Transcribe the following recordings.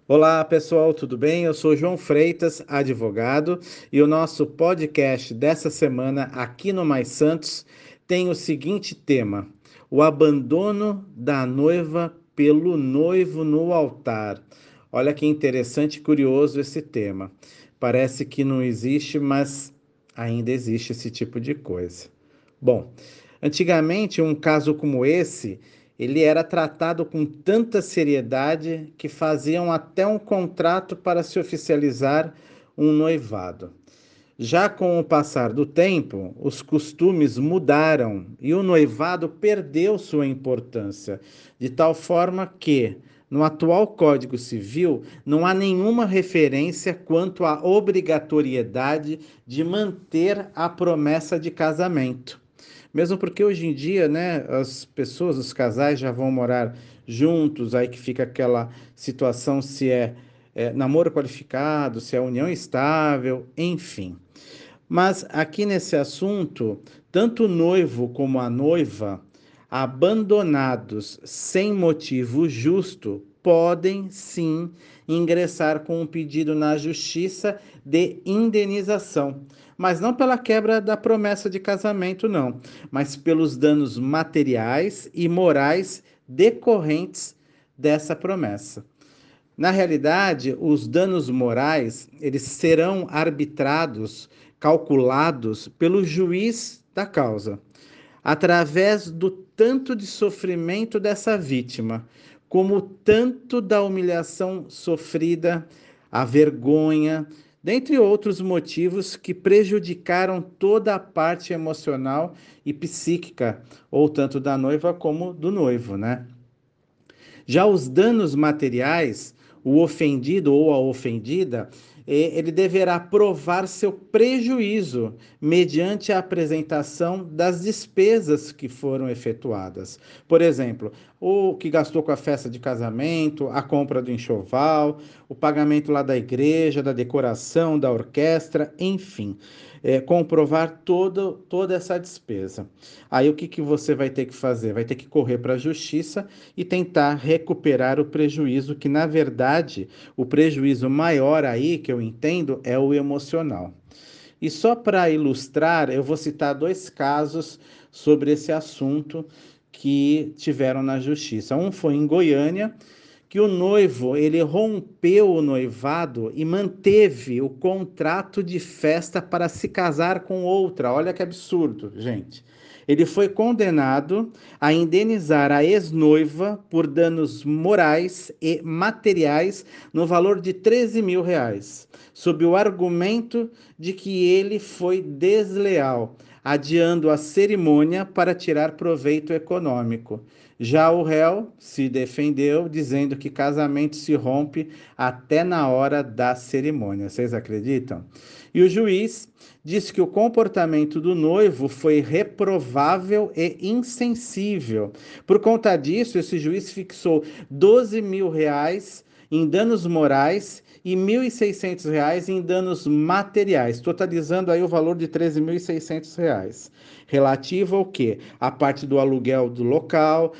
Olá pessoal, tudo bem? Eu sou João Freitas, advogado, e o nosso podcast dessa semana aqui no Mais Santos tem o seguinte tema: o abandono da noiva pelo noivo no altar. Olha que interessante e curioso esse tema. Parece que não existe, mas ainda existe esse tipo de coisa. Bom, antigamente um caso como esse ele era tratado com tanta seriedade que faziam até um contrato para se oficializar um noivado. Já com o passar do tempo, os costumes mudaram e o noivado perdeu sua importância, de tal forma que, no atual Código Civil, não há nenhuma referência quanto à obrigatoriedade de manter a promessa de casamento. Mesmo porque hoje em dia, né, as pessoas, os casais já vão morar juntos, aí que fica aquela situação se é namoro qualificado, se é união estável, enfim. Mas aqui nesse assunto, tanto o noivo como a noiva, abandonados sem motivo justo, podem sim ingressar com um pedido na justiça de indenização. Mas não pela quebra da promessa de casamento, não, mas pelos danos materiais e morais decorrentes dessa promessa. Na realidade, os danos morais, eles serão arbitrados, calculados pelo juiz da causa, através do tanto de sofrimento dessa vítima, como o tanto da humilhação sofrida, a vergonha, dentre outros motivos que prejudicaram toda a parte emocional e psíquica, ou tanto da noiva como do noivo, né? Já os danos materiais, o ofendido ou a ofendida, ele deverá provar seu prejuízo mediante a apresentação das despesas que foram efetuadas. Por exemplo, o que gastou com a festa de casamento, a compra do enxoval, o pagamento lá da igreja, da decoração, da orquestra, enfim. Comprovar toda essa despesa. Aí o que você vai ter que fazer? Vai ter que correr para a justiça e tentar recuperar o prejuízo, que na verdade o prejuízo maior aí que eu entendo é o emocional. E só para ilustrar, eu vou citar dois casos sobre esse assunto que tiveram na justiça. Um foi em Goiânia, que o noivo, ele rompeu o noivado e manteve o contrato de festa para se casar com outra. Olha que absurdo, gente. Ele foi condenado a indenizar a ex-noiva por danos morais e materiais no valor de R$ 13.000, sob o argumento de que ele foi desleal, adiando a cerimônia para tirar proveito econômico. Já o réu se defendeu, dizendo que casamento se rompe até na hora da cerimônia. Vocês acreditam? E o juiz disse que o comportamento do noivo foi reprovável e insensível. Por conta disso, esse juiz fixou R$ 12.000 em danos morais e R$ 1.600 em danos materiais, totalizando aí o valor de R$ 13.600. Relativo ao quê? A parte do aluguel do local,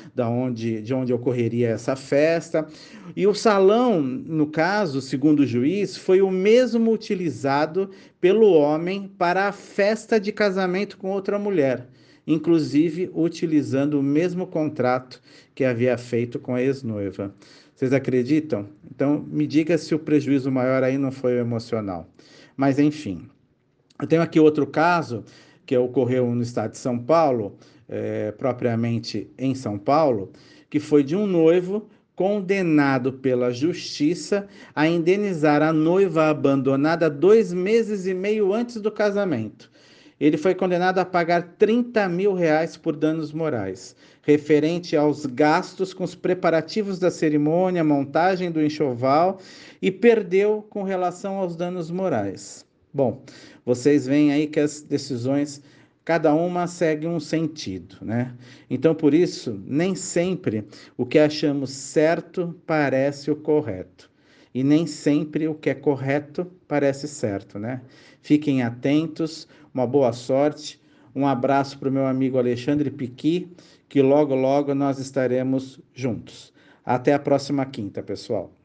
de onde ocorreria essa festa. E o salão, no caso, segundo o juiz, foi o mesmo utilizado pelo homem para a festa de casamento com outra mulher, inclusive utilizando o mesmo contrato que havia feito com a ex-noiva. Vocês acreditam? Então, me diga se o prejuízo maior aí não foi o emocional. Mas, enfim. Eu tenho aqui outro caso que ocorreu no estado de São Paulo, propriamente em São Paulo, que foi de um noivo condenado pela justiça a indenizar a noiva abandonada 2 meses e meio antes do casamento. Ele foi condenado a pagar R$ 30.000 por danos morais, referente aos gastos com os preparativos da cerimônia, montagem do enxoval, e perdeu com relação aos danos morais. Bom, vocês veem aí que as decisões, cada uma segue um sentido, né? Então, por isso, nem sempre o que achamos certo parece o correto. E nem sempre o que é correto parece certo, né? Fiquem atentos, uma boa sorte. Um abraço para o meu amigo Alexandre Piqui, que logo, logo nós estaremos juntos. Até a próxima quinta, pessoal.